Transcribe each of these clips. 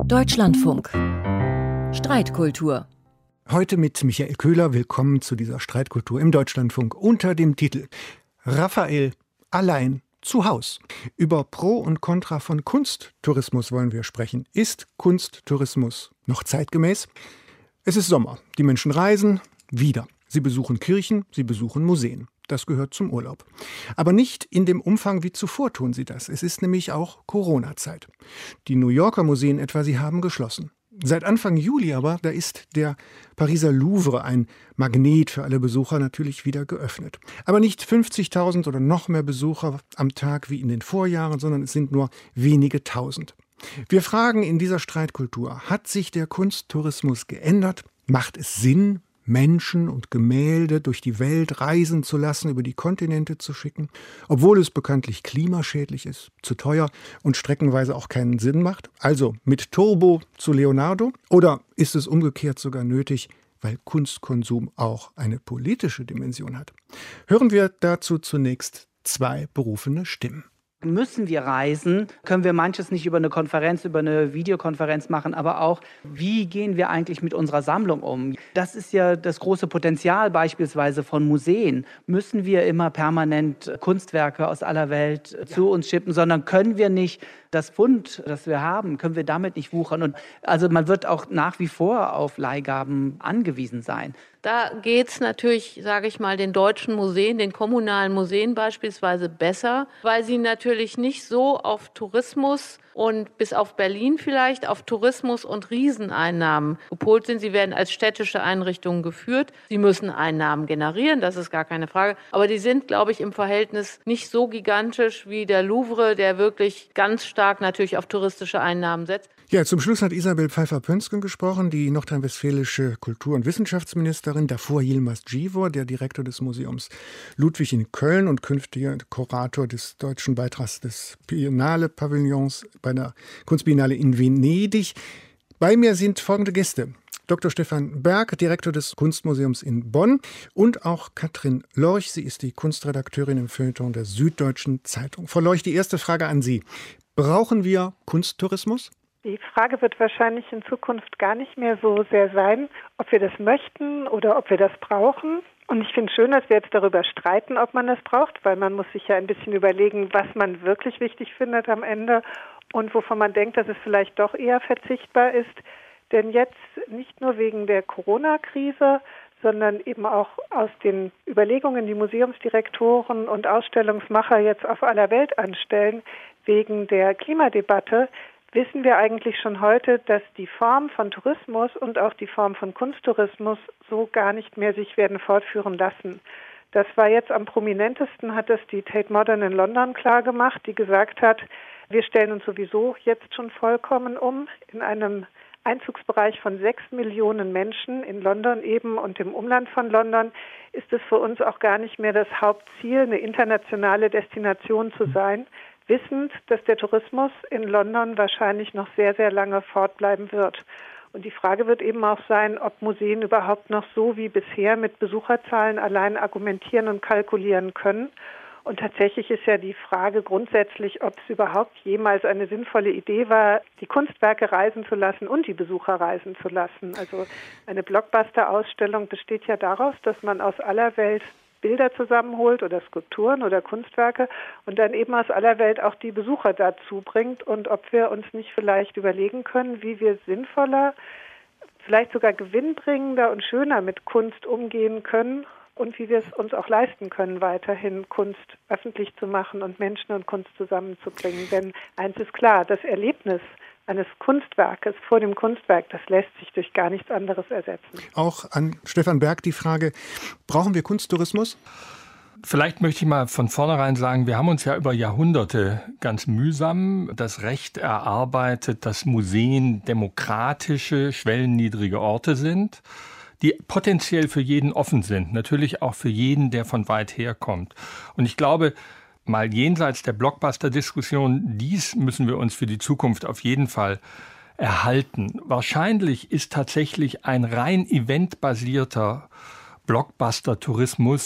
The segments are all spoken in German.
Deutschlandfunk. Streitkultur. Heute mit Michael Köhler. Willkommen zu dieser Streitkultur im Deutschlandfunk unter dem Titel Raphael allein zu Haus. Über Pro und Contra von Kunsttourismus wollen wir sprechen. Ist Kunsttourismus noch zeitgemäß? Es ist Sommer. Die Menschen reisen wieder. Sie besuchen Kirchen, sie besuchen Museen. Das gehört zum Urlaub. Aber nicht in dem Umfang wie zuvor tun sie das. Es ist nämlich auch Corona-Zeit. Die New Yorker Museen etwa, sie haben geschlossen. Seit Anfang Juli aber, da ist der Pariser Louvre, ein Magnet für alle Besucher, natürlich wieder geöffnet. Aber nicht 50.000 oder noch mehr Besucher am Tag wie in den Vorjahren, sondern es sind nur wenige Tausend. Wir fragen in dieser Streitkultur, hat sich der Kunsttourismus geändert? Macht es Sinn, Menschen und Gemälde durch die Welt reisen zu lassen, über die Kontinente zu schicken, obwohl es bekanntlich klimaschädlich ist, zu teuer und streckenweise auch keinen Sinn macht? Also mit Turbo zu Leonardo? Oder ist es umgekehrt sogar nötig, weil Kunstkonsum auch eine politische Dimension hat? Hören wir dazu zunächst zwei berufene Stimmen. Müssen wir reisen? Können wir manches nicht über eine Konferenz, über eine Videokonferenz machen, aber auch, wie gehen wir eigentlich mit unserer Sammlung um? Das ist ja das große Potenzial beispielsweise von Museen. Müssen wir immer permanent Kunstwerke aus aller Welt zu uns schippen, sondern können wir nicht das Pfund, das wir haben, können wir damit nicht wuchern? Und also man wird auch nach wie vor auf Leihgaben angewiesen sein. Da geht es natürlich, sage ich mal, den deutschen Museen, den kommunalen Museen beispielsweise besser, weil sie natürlich nicht so auf Tourismus und bis auf Berlin vielleicht auf Tourismus und Rieseneinnahmen gepolt sind. Sie werden als städtische Einrichtungen geführt. Sie müssen Einnahmen generieren, das ist gar keine Frage. Aber die sind, glaube ich, im Verhältnis nicht so gigantisch wie der Louvre, der wirklich ganz stark natürlich auf touristische Einnahmen setzt. Ja, zum Schluss hat Isabel Pfeiffer-Pönsken gesprochen, die nordrhein-westfälische Kultur- und Wissenschaftsministerin, davor Yilmaz Civor, der Direktor des Museums Ludwig in Köln und künftiger Kurator des deutschen Beitrags des Biennale-Pavillons bei der Kunstbiennale in Venedig. Bei mir sind folgende Gäste: Dr. Stefan Berg, Direktor des Kunstmuseums in Bonn, und auch Katrin Lorch. Sie ist die Kunstredakteurin im Feuilleton der Süddeutschen Zeitung. Frau Lorch, die erste Frage an Sie. Brauchen wir Kunsttourismus? Die Frage wird wahrscheinlich in Zukunft gar nicht mehr so sehr sein, ob wir das möchten oder ob wir das brauchen. Und ich finde es schön, dass wir jetzt darüber streiten, ob man das braucht, weil man muss sich ja ein bisschen überlegen, was man wirklich wichtig findet am Ende und wovon man denkt, dass es vielleicht doch eher verzichtbar ist. Denn jetzt nicht nur wegen der Corona-Krise, sondern eben auch aus den Überlegungen, die Museumsdirektoren und Ausstellungsmacher jetzt auf aller Welt anstellen, wegen der Klimadebatte, wissen wir eigentlich schon heute, dass die Form von Tourismus und auch die Form von Kunsttourismus so gar nicht mehr sich werden fortführen lassen. Das war jetzt am prominentesten, hat das die Tate Modern in London klargemacht, die gesagt hat, wir stellen uns sowieso jetzt schon vollkommen um in einem Einzugsbereich von 6 Millionen Menschen in London eben und im Umland von London ist es für uns auch gar nicht mehr das Hauptziel, eine internationale Destination zu sein, wissend, dass der Tourismus in London wahrscheinlich noch sehr, sehr lange fortbleiben wird. Und die Frage wird eben auch sein, ob Museen überhaupt noch so wie bisher mit Besucherzahlen allein argumentieren und kalkulieren können. Und tatsächlich ist ja die Frage grundsätzlich, ob es überhaupt jemals eine sinnvolle Idee war, die Kunstwerke reisen zu lassen und die Besucher reisen zu lassen. Also eine Blockbuster-Ausstellung besteht ja daraus, dass man aus aller Welt Bilder zusammenholt oder Skulpturen oder Kunstwerke und dann eben aus aller Welt auch die Besucher dazu bringt und ob wir uns nicht vielleicht überlegen können, wie wir sinnvoller, vielleicht sogar gewinnbringender und schöner mit Kunst umgehen können und wie wir es uns auch leisten können, weiterhin Kunst öffentlich zu machen und Menschen und Kunst zusammenzubringen. Denn eins ist klar, das Erlebnis eines Kunstwerkes vor dem Kunstwerk, das lässt sich durch gar nichts anderes ersetzen. Auch an Stefan Berg die Frage, brauchen wir Kunsttourismus? Vielleicht möchte ich mal von vornherein sagen, wir haben uns ja über Jahrhunderte ganz mühsam das Recht erarbeitet, dass Museen demokratische, schwellenniedrige Orte sind, die potenziell für jeden offen sind, natürlich auch für jeden, der von weit her kommt. Und ich glaube, mal jenseits der Blockbuster-Diskussion, dies müssen wir uns für die Zukunft auf jeden Fall erhalten. Wahrscheinlich ist tatsächlich ein rein eventbasierter Blockbuster-Tourismus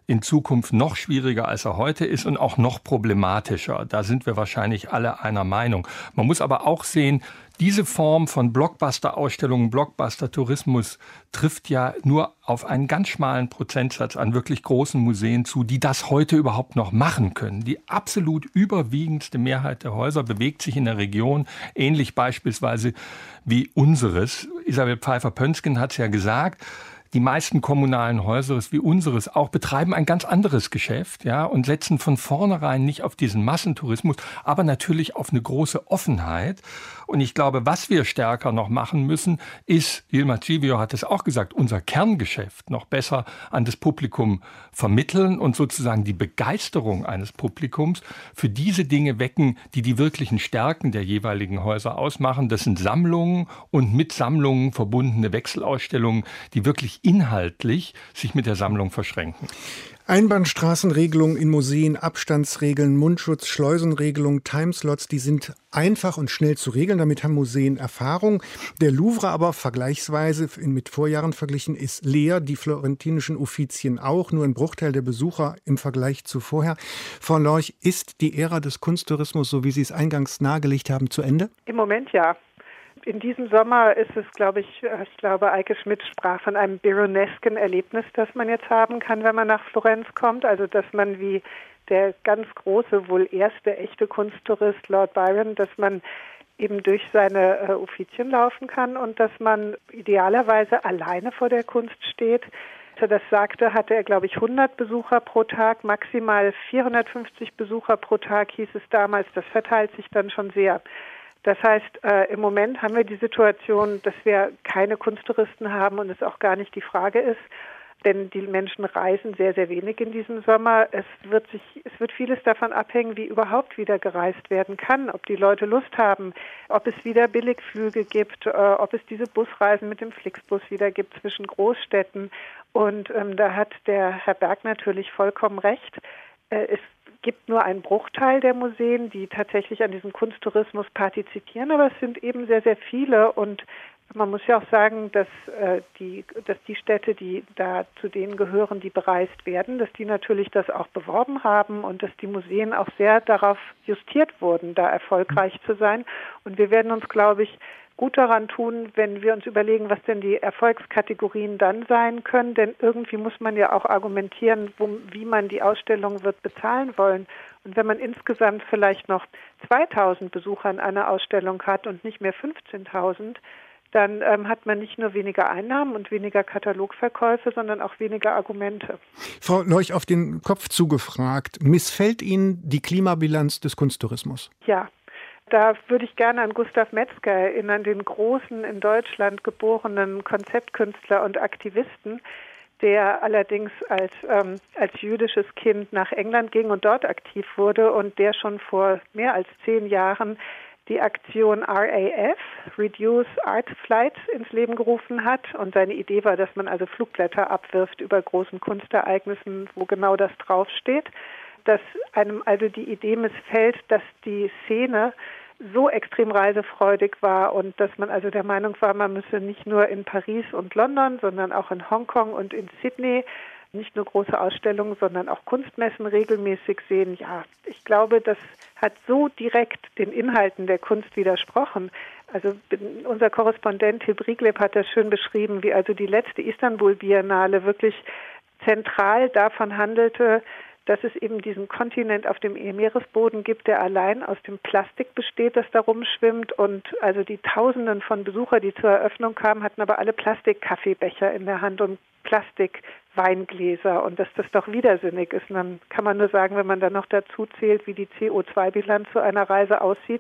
in Zukunft noch schwieriger, als er heute ist und auch noch problematischer. Da sind wir wahrscheinlich alle einer Meinung. Man muss aber auch sehen, diese Form von Blockbuster-Ausstellungen, Blockbuster-Tourismus trifft ja nur auf einen ganz schmalen Prozentsatz an wirklich großen Museen zu, die das heute überhaupt noch machen können. Die absolut überwiegendste Mehrheit der Häuser bewegt sich in der Region, ähnlich beispielsweise wie unseres. Isabel Pfeiffer-Pönsken hat es ja gesagt, die meisten kommunalen Häuser wie unseres auch betreiben ein ganz anderes Geschäft, ja, und setzen von vornherein nicht auf diesen Massentourismus, aber natürlich auf eine große Offenheit. Und ich glaube, was wir stärker noch machen müssen, ist, Yilmaz Civio hat es auch gesagt, unser Kerngeschäft noch besser an das Publikum vermitteln und sozusagen die Begeisterung eines Publikums für diese Dinge wecken, die die wirklichen Stärken der jeweiligen Häuser ausmachen. Das sind Sammlungen und mit Sammlungen verbundene Wechselausstellungen, die wirklich inhaltlich sich mit der Sammlung verschränken. Einbahnstraßenregelungen in Museen, Abstandsregeln, Mundschutz, Schleusenregelungen, Timeslots, die sind einfach und schnell zu regeln. Damit haben Museen Erfahrung. Der Louvre aber vergleichsweise mit Vorjahren verglichen ist leer. Die florentinischen Uffizien auch. Nur ein Bruchteil der Besucher im Vergleich zu vorher. Frau Lorch, ist die Ära des Kunsttourismus, so wie Sie es eingangs nahegelegt haben, zu Ende? Im Moment ja. In diesem Sommer ist es, ich glaube, Eike Schmidt sprach von einem byronesken Erlebnis, das man jetzt haben kann, wenn man nach Florenz kommt. Also, dass man wie der ganz große, wohl erste echte Kunsttourist Lord Byron, dass man eben durch seine Uffizien laufen kann und dass man idealerweise alleine vor der Kunst steht. Als er das sagte, hatte er, 100 Besucher pro Tag, maximal 450 Besucher pro Tag, hieß es damals. Das verteilt sich dann schon sehr. Das heißt, im Moment haben wir die Situation, dass wir keine Kunsttouristen haben und es auch gar nicht die Frage ist, denn die Menschen reisen sehr, sehr wenig in diesem Sommer. Es wird vieles davon abhängen, wie überhaupt wieder gereist werden kann, ob die Leute Lust haben, ob es wieder Billigflüge gibt, ob es diese Busreisen mit dem Flixbus wieder gibt zwischen Großstädten. Und da hat der Herr Berg natürlich vollkommen recht. Es gibt nur einen Bruchteil der Museen, die tatsächlich an diesem Kunsttourismus partizipieren, aber es sind eben sehr, sehr viele und man muss ja auch sagen, dass die Städte, die da zu denen gehören, die bereist werden, dass die natürlich das auch beworben haben und dass die Museen auch sehr darauf justiert wurden, da erfolgreich zu sein. Und wir werden uns, glaube ich, gut daran tun, wenn wir uns überlegen, was denn die Erfolgskategorien dann sein können. Denn irgendwie muss man ja auch argumentieren, wie man die Ausstellung wird bezahlen wollen. Und wenn man insgesamt vielleicht noch 2.000 Besucher in einer Ausstellung hat und nicht mehr 15.000, dann hat man nicht nur weniger Einnahmen und weniger Katalogverkäufe, sondern auch weniger Argumente. Frau Lorch, auf den Kopf zugefragt, missfällt Ihnen die Klimabilanz des Kunsttourismus? Ja. Da würde ich gerne an Gustav Metzger erinnern, den großen in Deutschland geborenen Konzeptkünstler und Aktivisten, der allerdings als jüdisches Kind nach England ging und dort aktiv wurde und der schon vor mehr als 10 Jahren die Aktion RAF, Reduce Art Flights, ins Leben gerufen hat. Und seine Idee war, dass man also Flugblätter abwirft über großen Kunstereignissen, wo genau das draufsteht. Dass einem also die Idee missfällt, dass die Szene so extrem reisefreudig war und dass man also der Meinung war, man müsse nicht nur in Paris und London, sondern auch in Hongkong und in Sydney nicht nur große Ausstellungen, sondern auch Kunstmessen regelmäßig sehen. Ja, ich glaube, das hat so direkt den Inhalten der Kunst widersprochen. Also unser Korrespondent Till Briegleb hat das schön beschrieben, wie also die letzte Istanbul-Biennale wirklich zentral davon handelte, dass es eben diesen Kontinent auf dem Meeresboden gibt, der allein aus dem Plastik besteht, das da rumschwimmt. Und also die Tausenden von Besuchern, die zur Eröffnung kamen, hatten aber alle Plastikkaffeebecher in der Hand und Plastikweingläser. Und dass das doch widersinnig ist. Und dann kann man nur sagen, wenn man dann noch dazu zählt, wie die CO2-Bilanz zu einer Reise aussieht,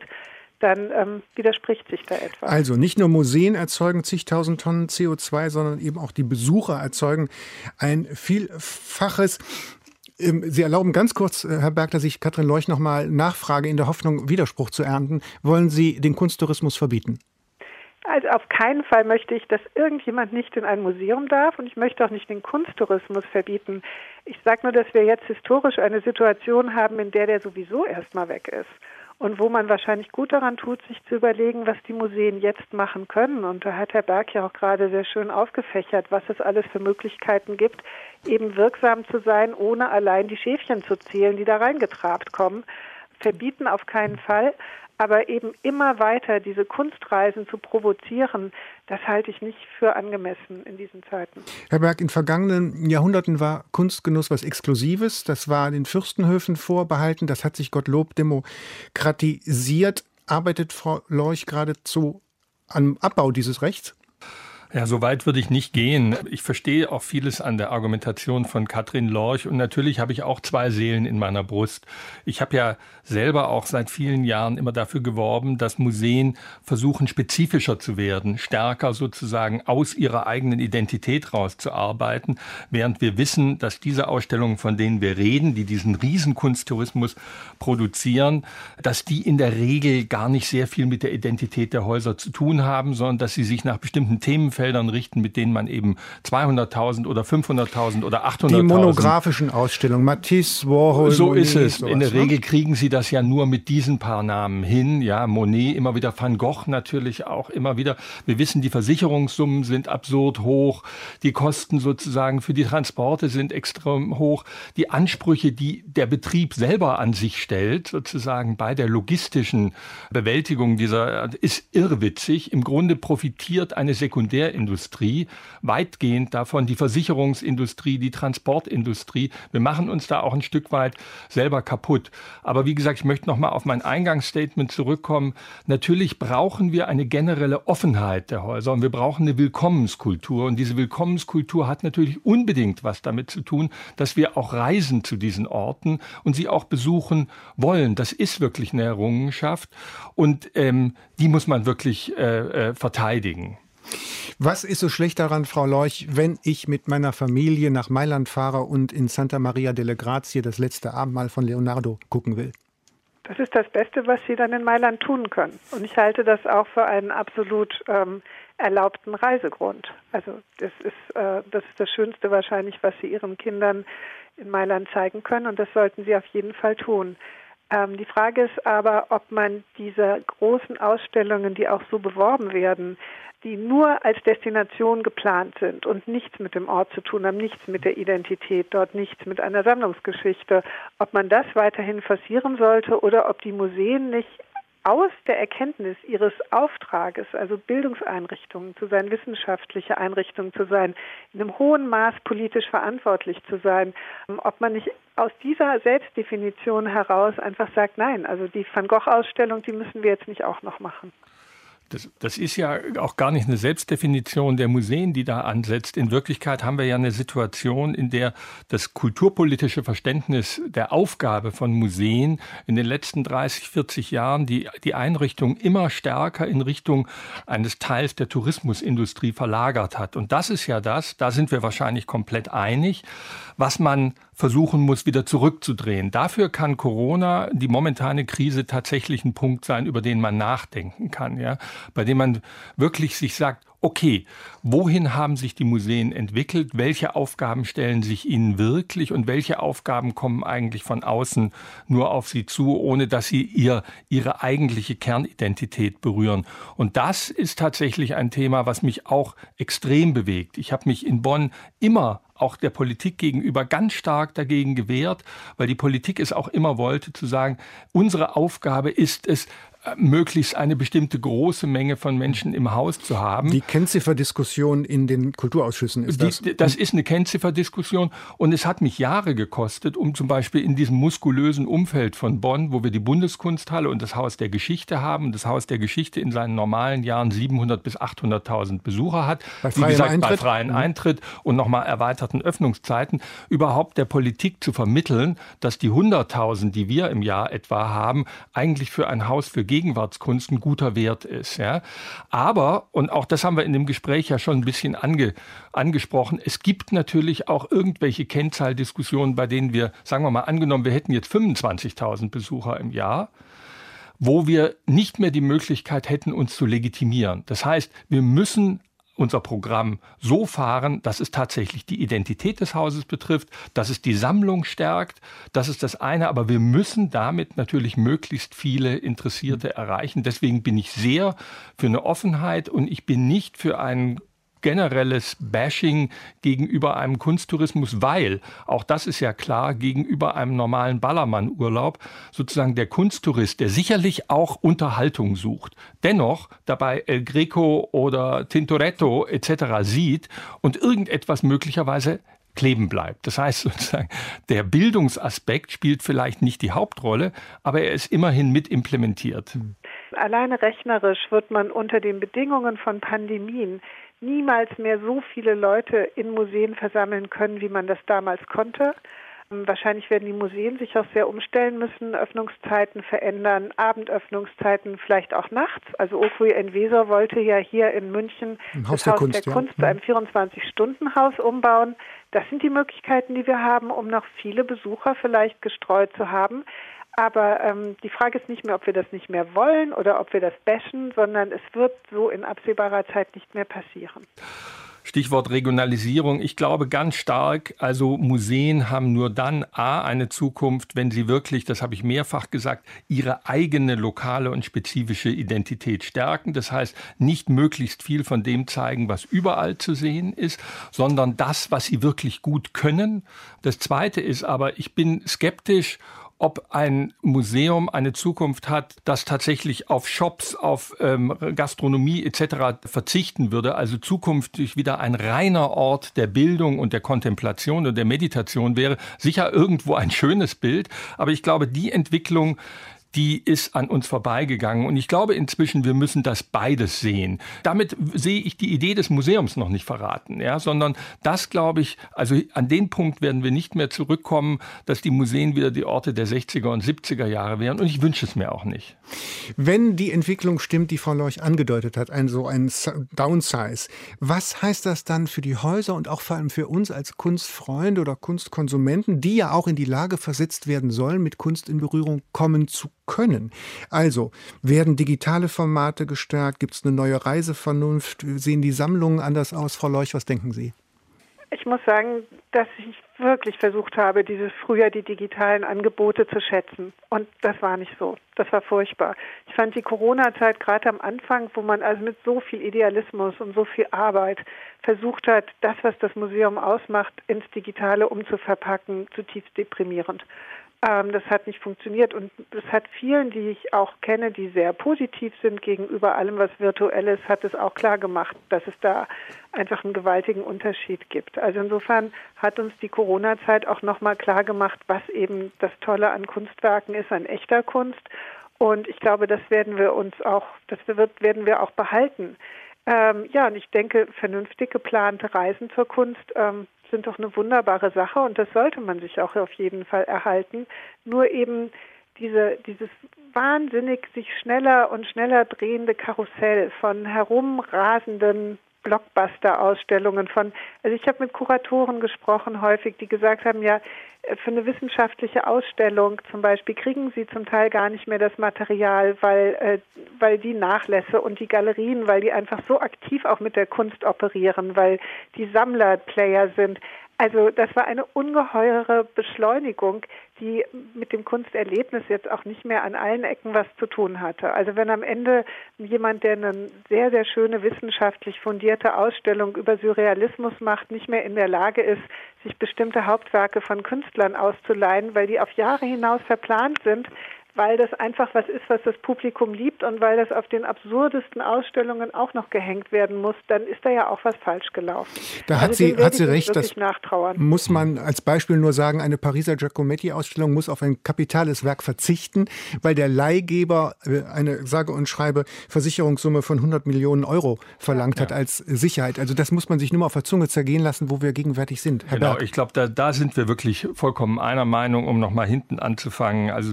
dann widerspricht sich da etwas. Also nicht nur Museen erzeugen zigtausend Tonnen CO2, sondern eben auch die Besucher erzeugen ein Vielfaches. Sie erlauben ganz kurz, Herr Berg, dass ich Katrin Lorch noch mal nachfrage, in der Hoffnung, Widerspruch zu ernten. Wollen Sie den Kunsttourismus verbieten? Also auf keinen Fall möchte ich, dass irgendjemand nicht in ein Museum darf und ich möchte auch nicht den Kunsttourismus verbieten. Ich sage nur, dass wir jetzt historisch eine Situation haben, in der sowieso erstmal weg ist. und wo man wahrscheinlich gut daran tut, sich zu überlegen, was die Museen jetzt machen können. Und da hat Herr Berg ja auch gerade sehr schön aufgefächert, was es alles für Möglichkeiten gibt, eben wirksam zu sein, ohne allein die Schäfchen zu zählen, die da reingetrabt kommen. Verbieten auf keinen Fall, aber eben immer weiter diese Kunstreisen zu provozieren, das halte ich nicht für angemessen in diesen Zeiten. Herr Berg, in vergangenen Jahrhunderten war Kunstgenuss was Exklusives. Das war den Fürstenhöfen vorbehalten. Das hat sich Gottlob demokratisiert. Arbeitet Frau Lorch geradezu am Abbau dieses Rechts? Ja, so weit würde ich nicht gehen. Ich verstehe auch vieles an der Argumentation von Katrin Lorch und natürlich habe ich auch zwei Seelen in meiner Brust. Ich habe ja selber auch seit vielen Jahren immer dafür geworben, dass Museen versuchen, spezifischer zu werden, stärker sozusagen aus ihrer eigenen Identität rauszuarbeiten, während wir wissen, dass diese Ausstellungen, von denen wir reden, die diesen Riesenkunsttourismus produzieren, dass die in der Regel gar nicht sehr viel mit der Identität der Häuser zu tun haben, sondern dass sie sich nach bestimmten Themenfeldern richten, mit denen man eben 200.000 oder 500.000 oder 800.000... Die monografischen Ausstellungen, Matisse, Warhol... So Monet, ist es. Sowas, in der Regel kriegen sie das ja nur mit diesen paar Namen hin. Ja, Monet immer wieder, Van Gogh natürlich auch immer wieder. Wir wissen, die Versicherungssummen sind absurd hoch. Die Kosten sozusagen für die Transporte sind extrem hoch. Die Ansprüche, die der Betrieb selber an sich stellt, sozusagen bei der logistischen Bewältigung dieser, ist irrwitzig. Im Grunde profitiert eine Sekundärindustrie weitgehend davon, die Versicherungsindustrie, die Transportindustrie. Wir machen uns da auch ein Stück weit selber kaputt. Aber wie gesagt, ich möchte noch mal auf mein Eingangsstatement zurückkommen. Natürlich brauchen wir eine generelle Offenheit der Häuser und wir brauchen eine Willkommenskultur. Und diese Willkommenskultur hat natürlich unbedingt was damit zu tun, dass wir auch reisen zu diesen Orten und sie auch besuchen wollen. Das ist wirklich eine Errungenschaft und die muss man wirklich verteidigen. Was ist so schlecht daran, Frau Lorch, wenn ich mit meiner Familie nach Mailand fahre und in Santa Maria delle Grazie das letzte Abendmahl von Leonardo gucken will? Das ist das Beste, was Sie dann in Mailand tun können. Und ich halte das auch für einen absolut erlaubten Reisegrund. Also das ist das Schönste wahrscheinlich, was Sie Ihren Kindern in Mailand zeigen können. Und das sollten Sie auf jeden Fall tun. Die Frage ist aber, ob man diese großen Ausstellungen, die auch so beworben werden, die nur als Destination geplant sind und nichts mit dem Ort zu tun haben, nichts mit der Identität dort, nichts mit einer Sammlungsgeschichte, ob man das weiterhin forcieren sollte oder ob die Museen nicht aus der Erkenntnis ihres Auftrages, also Bildungseinrichtungen zu sein, wissenschaftliche Einrichtungen zu sein, in einem hohen Maß politisch verantwortlich zu sein, ob man nicht aus dieser Selbstdefinition heraus einfach sagt, nein, also die Van Gogh-Ausstellung, die müssen wir jetzt nicht auch noch machen. Das ist ja auch gar nicht eine Selbstdefinition der Museen, die da ansetzt. In Wirklichkeit haben wir ja eine Situation, in der das kulturpolitische Verständnis der Aufgabe von Museen in den letzten 30, 40 Jahren die Einrichtung immer stärker in Richtung eines Teils der Tourismusindustrie verlagert hat. Und das ist ja da sind wir wahrscheinlich komplett einig, was man versuchen muss, wieder zurückzudrehen. Dafür kann Corona, die momentane Krise, tatsächlich ein Punkt sein, über den man nachdenken kann, ja, bei dem man wirklich sich sagt, okay, wohin haben sich die Museen entwickelt? Welche Aufgaben stellen sich ihnen wirklich und welche Aufgaben kommen eigentlich von außen nur auf sie zu, ohne dass sie ihre eigentliche Kernidentität berühren? Und das ist tatsächlich ein Thema, was mich auch extrem bewegt. Ich habe mich in Bonn immer auch der Politik gegenüber ganz stark dagegen gewehrt, weil die Politik es auch immer wollte, zu sagen, unsere Aufgabe ist es, möglichst eine bestimmte große Menge von Menschen im Haus zu haben. Die Kennzifferdiskussion in den Kulturausschüssen ist das? Das ist eine Kennzifferdiskussion und es hat mich Jahre gekostet, um zum Beispiel in diesem muskulösen Umfeld von Bonn, wo wir die Bundeskunsthalle und das Haus der Geschichte haben, das Haus der Geschichte in seinen normalen Jahren 700.000 bis 800.000 Besucher hat, bei freien Eintritt und nochmal erweiterten Öffnungszeiten, überhaupt der Politik zu vermitteln, dass die 100.000, die wir im Jahr etwa haben, eigentlich für ein Haus für Gegenwartskunst ein guter Wert ist. Ja. Aber, und auch das haben wir in dem Gespräch ja schon ein bisschen angesprochen, es gibt natürlich auch irgendwelche Kennzahldiskussionen, bei denen wir, sagen wir mal, angenommen, wir hätten jetzt 25.000 Besucher im Jahr, wo wir nicht mehr die Möglichkeit hätten, uns zu legitimieren. Das heißt, wir müssen unser Programm so fahren, dass es tatsächlich die Identität des Hauses betrifft, dass es die Sammlung stärkt. Das ist das eine, aber wir müssen damit natürlich möglichst viele Interessierte erreichen. Deswegen bin ich sehr für eine Offenheit und ich bin nicht für einen generelles Bashing gegenüber einem Kunsttourismus, weil, auch das ist ja klar, gegenüber einem normalen Ballermann-Urlaub sozusagen der Kunsttourist, der sicherlich auch Unterhaltung sucht, dennoch dabei El Greco oder Tintoretto etc. sieht und irgendetwas möglicherweise kleben bleibt. Das heißt sozusagen, der Bildungsaspekt spielt vielleicht nicht die Hauptrolle, aber er ist immerhin mit implementiert. Alleine rechnerisch wird man unter den Bedingungen von Pandemien niemals mehr so viele Leute in Museen versammeln können, wie man das damals konnte. Wahrscheinlich werden die Museen sich auch sehr umstellen müssen, Öffnungszeiten verändern, Abendöffnungszeiten, vielleicht auch nachts. Also Okui Enweser wollte ja hier in München das Haus der Kunst zu einem 24-Stunden-Haus umbauen. Das sind die Möglichkeiten, die wir haben, um noch viele Besucher vielleicht gestreut zu haben. Aber die Frage ist nicht mehr, ob wir das nicht mehr wollen oder ob wir das bashen, sondern es wird so in absehbarer Zeit nicht mehr passieren. Stichwort Regionalisierung. Ich glaube ganz stark, also Museen haben nur dann eine Zukunft, wenn sie wirklich, das habe ich mehrfach gesagt, ihre eigene lokale und spezifische Identität stärken. Das heißt, nicht möglichst viel von dem zeigen, was überall zu sehen ist, sondern das, was sie wirklich gut können. Das Zweite ist aber, ich bin skeptisch, ob ein Museum eine Zukunft hat, das tatsächlich auf Shops, auf Gastronomie etc. verzichten würde, also zukünftig wieder ein reiner Ort der Bildung und der Kontemplation und der Meditation wäre. Sicher irgendwo ein schönes Bild, aber ich glaube, die Entwicklung, die ist an uns vorbeigegangen. Und ich glaube inzwischen, wir müssen das beides sehen. Damit sehe ich die Idee des Museums noch nicht verraten, ja, sondern das, glaube ich, also an den Punkt werden wir nicht mehr zurückkommen, dass die Museen wieder die Orte der 60er und 70er Jahre wären. Und ich wünsche es mir auch nicht. Wenn die Entwicklung stimmt, die Frau Lorch angedeutet hat, ein Downsize, was heißt das dann für die Häuser und auch vor allem für uns als Kunstfreunde oder Kunstkonsumenten, die ja auch in die Lage versetzt werden sollen, mit Kunst in Berührung kommen zu können? Also, werden digitale Formate gestärkt? Gibt es eine neue Reisevernunft? Sehen die Sammlungen anders aus? Frau Lorch, was denken Sie? Ich muss sagen, dass ich wirklich versucht habe, dieses Frühjahr die digitalen Angebote zu schätzen. Und das war nicht so. Das war furchtbar. Ich fand die Corona-Zeit gerade am Anfang, wo man also mit so viel Idealismus und so viel Arbeit versucht hat, das, was das Museum ausmacht, ins Digitale umzuverpacken, zutiefst deprimierend. Das hat nicht funktioniert und es hat vielen, die ich auch kenne, die sehr positiv sind gegenüber allem, was virtuell ist, hat es auch klar gemacht, dass es da einfach einen gewaltigen Unterschied gibt. Also insofern hat uns die Corona-Zeit auch nochmal klar gemacht, was eben das Tolle an Kunstwerken ist, an echter Kunst. Und ich glaube, das werden wir werden wir auch behalten. Und ich denke, vernünftig geplante Reisen zur Kunst sind doch eine wunderbare Sache und das sollte man sich auch auf jeden Fall erhalten. Nur eben dieses wahnsinnig sich schneller und schneller drehende Karussell von herumrasenden Blockbuster-Ausstellungen also ich habe mit Kuratoren gesprochen häufig, die gesagt haben, ja, für eine wissenschaftliche Ausstellung zum Beispiel kriegen sie zum Teil gar nicht mehr das Material, weil die Nachlässe und die Galerien, weil die einfach so aktiv auch mit der Kunst operieren, weil die Sammler Player sind. Also das war eine ungeheure Beschleunigung, die mit dem Kunsterlebnis jetzt auch nicht mehr an allen Ecken was zu tun hatte. Also wenn am Ende jemand, der eine sehr, sehr schöne wissenschaftlich fundierte Ausstellung über Surrealismus macht, nicht mehr in der Lage ist, sich bestimmte Hauptwerke von Künstlern auszuleihen, weil die auf Jahre hinaus verplant sind, weil das einfach was ist, was das Publikum liebt und weil das auf den absurdesten Ausstellungen auch noch gehängt werden muss, dann ist da ja auch was falsch gelaufen. Da hat sie recht, das muss man als Beispiel nur sagen, eine Pariser Giacometti-Ausstellung muss auf ein kapitales Werk verzichten, weil der Leihgeber eine sage und schreibe Versicherungssumme von 100 Millionen Euro verlangt hat als Sicherheit. Also das muss man sich nur mal auf der Zunge zergehen lassen, wo wir gegenwärtig sind. Herr Berg. Ich glaube, da sind wir wirklich vollkommen einer Meinung, um nochmal hinten anzufangen. Also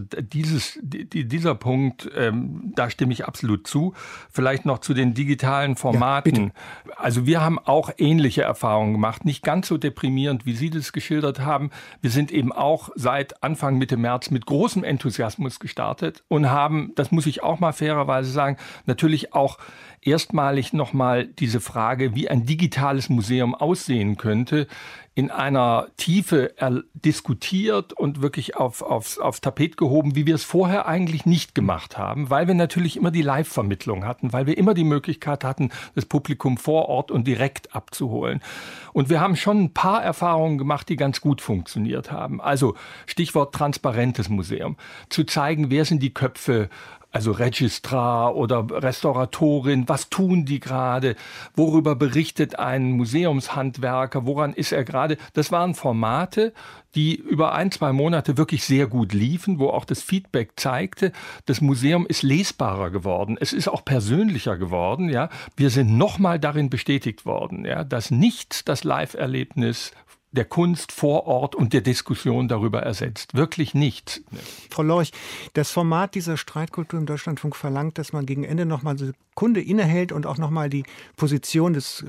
dieser Punkt, da stimme ich absolut zu. Vielleicht noch zu den digitalen Formaten. Ja, also wir haben auch ähnliche Erfahrungen gemacht. Nicht ganz so deprimierend, wie Sie das geschildert haben. Wir sind eben auch seit Anfang Mitte März mit großem Enthusiasmus gestartet und haben, das muss ich auch mal fairerweise sagen, natürlich auch erstmalig nochmal diese Frage, wie ein digitales Museum aussehen könnte, in einer Tiefe diskutiert und wirklich aufs Tapet gehoben, wie wir es vorher eigentlich nicht gemacht haben, weil wir natürlich immer die Live-Vermittlung hatten, weil wir immer die Möglichkeit hatten, das Publikum vor Ort und direkt abzuholen. Und wir haben schon ein paar Erfahrungen gemacht, die ganz gut funktioniert haben. Also Stichwort transparentes Museum. Zu zeigen, wer sind die Köpfe, also Registrar oder Restauratorin, was tun die gerade, worüber berichtet ein Museumshandwerker, woran ist er gerade. Das waren Formate, die über 1-2 Monate wirklich sehr gut liefen, wo auch das Feedback zeigte, das Museum ist lesbarer geworden, es ist auch persönlicher geworden. Ja. Wir sind nochmal darin bestätigt worden, ja, dass nichts das Live-Erlebnis der Kunst vor Ort und der Diskussion darüber ersetzt. Wirklich nichts. Frau Lorch, das Format dieser Streitkultur im Deutschlandfunk verlangt, dass man gegen Ende noch mal eine Sekunde innehält und auch noch mal die Position des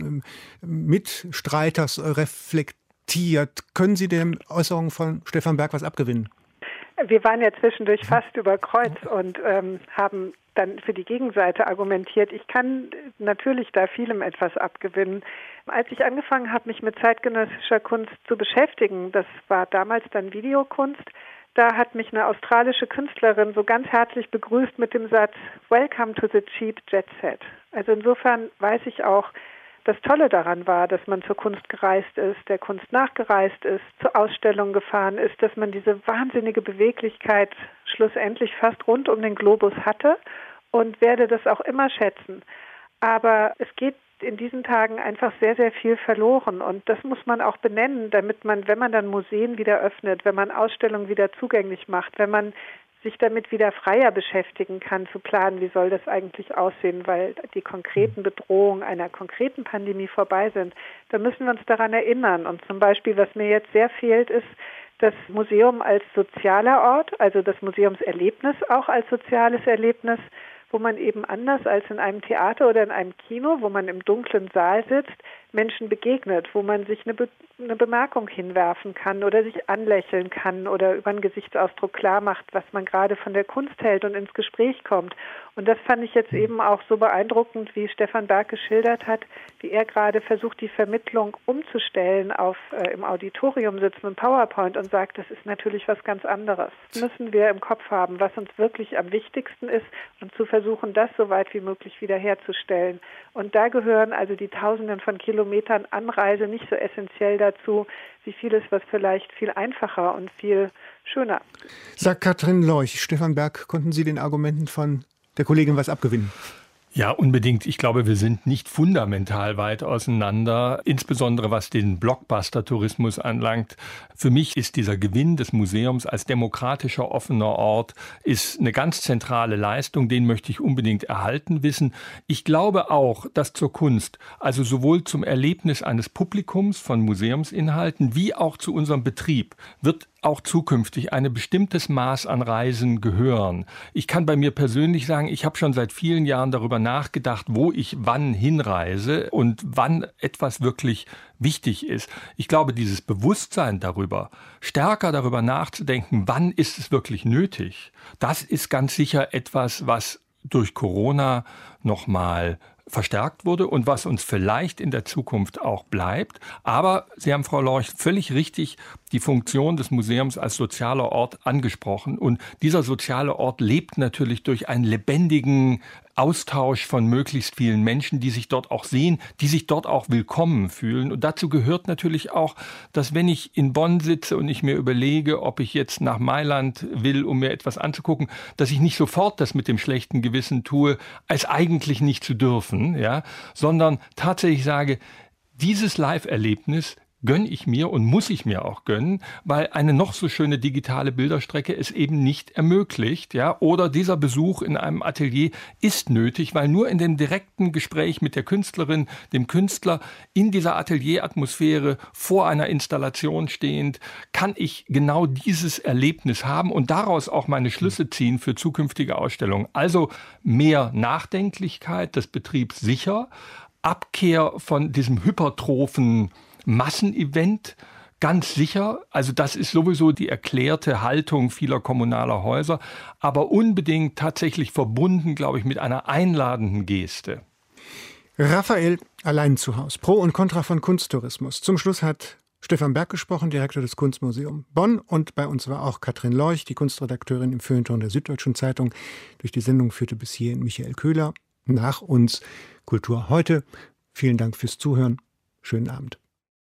Mitstreiters reflektiert. Können Sie den Äußerungen von Stefan Berg was abgewinnen? Wir waren ja zwischendurch fast über Kreuz und haben dann für die Gegenseite argumentiert. Ich kann natürlich da vielem etwas abgewinnen. Als ich angefangen habe, mich mit zeitgenössischer Kunst zu beschäftigen, das war damals dann Videokunst, da hat mich eine australische Künstlerin so ganz herzlich begrüßt mit dem Satz "Welcome to the cheap jet set". Also insofern weiß ich auch, das Tolle daran war, dass man zur Kunst gereist ist, der Kunst nachgereist ist, zur Ausstellung gefahren ist, dass man diese wahnsinnige Beweglichkeit schlussendlich fast rund um den Globus hatte und werde das auch immer schätzen. Aber es geht in diesen Tagen einfach sehr, sehr viel verloren und das muss man auch benennen, damit man, wenn man dann Museen wieder öffnet, wenn man Ausstellungen wieder zugänglich macht, wenn man sich damit wieder freier beschäftigen kann, zu planen, wie soll das eigentlich aussehen, weil die konkreten Bedrohungen einer konkreten Pandemie vorbei sind. Da müssen wir uns daran erinnern. Und zum Beispiel, was mir jetzt sehr fehlt, ist das Museum als sozialer Ort, also das Museumserlebnis auch als soziales Erlebnis, wo man eben anders als in einem Theater oder in einem Kino, wo man im dunklen Saal sitzt, Menschen begegnet, wo man sich eine Bemerkung hinwerfen kann oder sich anlächeln kann oder über einen Gesichtsausdruck klar macht, was man gerade von der Kunst hält und ins Gespräch kommt. Und das fand ich jetzt eben auch so beeindruckend, wie Stefan Berg geschildert hat, wie er gerade versucht, die Vermittlung umzustellen auf im Auditorium sitzen und PowerPoint und sagt, das ist natürlich was ganz anderes. Das müssen wir im Kopf haben, was uns wirklich am wichtigsten ist und zu versuchen, das so weit wie möglich wiederherzustellen. Und da gehören also die Tausenden von Kilometern Anreise nicht so essentiell dazu, wie vieles, was vielleicht viel einfacher und viel schöner. Sagt Katrin Lorch, Stefan Berg, konnten Sie den Argumenten von der Kollegin was abgewinnen? Ja, unbedingt. Ich glaube, wir sind nicht fundamental weit auseinander, insbesondere was den Blockbuster-Tourismus anlangt. Für mich ist dieser Gewinn des Museums als demokratischer, offener Ort ist eine ganz zentrale Leistung. Den möchte ich unbedingt erhalten wissen. Ich glaube auch, dass zur Kunst, also sowohl zum Erlebnis eines Publikums von Museumsinhalten wie auch zu unserem Betrieb, wird auch zukünftig ein bestimmtes Maß an Reisen gehören. Ich kann bei mir persönlich sagen, ich habe schon seit vielen Jahren darüber nachgedacht, wo ich wann hinreise und wann etwas wirklich wichtig ist. Ich glaube, dieses Bewusstsein darüber, stärker darüber nachzudenken, wann ist es wirklich nötig, das ist ganz sicher etwas, was durch Corona nochmal verstärkt wurde und was uns vielleicht in der Zukunft auch bleibt. Aber Sie haben, Frau Lorch, völlig richtig die Funktion des Museums als sozialer Ort angesprochen. Und dieser soziale Ort lebt natürlich durch einen lebendigen Austausch von möglichst vielen Menschen, die sich dort auch sehen, die sich dort auch willkommen fühlen. Und dazu gehört natürlich auch, dass wenn ich in Bonn sitze und ich mir überlege, ob ich jetzt nach Mailand will, um mir etwas anzugucken, dass ich nicht sofort das mit dem schlechten Gewissen tue, als eigentlich nicht zu dürfen, ja, sondern tatsächlich sage, dieses Live-Erlebnis gönne ich mir und muss ich mir auch gönnen, weil eine noch so schöne digitale Bilderstrecke es eben nicht ermöglicht, ja, oder dieser Besuch in einem Atelier ist nötig, weil nur in dem direkten Gespräch mit der Künstlerin, dem Künstler, in dieser Atelieratmosphäre vor einer Installation stehend, kann ich genau dieses Erlebnis haben und daraus auch meine Schlüsse ziehen für zukünftige Ausstellungen. Also mehr Nachdenklichkeit des Betriebs sicher, Abkehr von diesem hypertrophen Massenevent, ganz sicher. Also das ist sowieso die erklärte Haltung vieler kommunaler Häuser, aber unbedingt tatsächlich verbunden, glaube ich, mit einer einladenden Geste. Raphael allein zu Haus. Pro und Contra von Kunsttourismus. Zum Schluss hat Stefan Berg gesprochen, Direktor des Kunstmuseums Bonn. Und bei uns war auch Katrin Leuch, die Kunstredakteurin im Feuilleton der Süddeutschen Zeitung. Durch die Sendung führte bis hierhin Michael Köhler. Nach uns Kultur heute. Vielen Dank fürs Zuhören. Schönen Abend.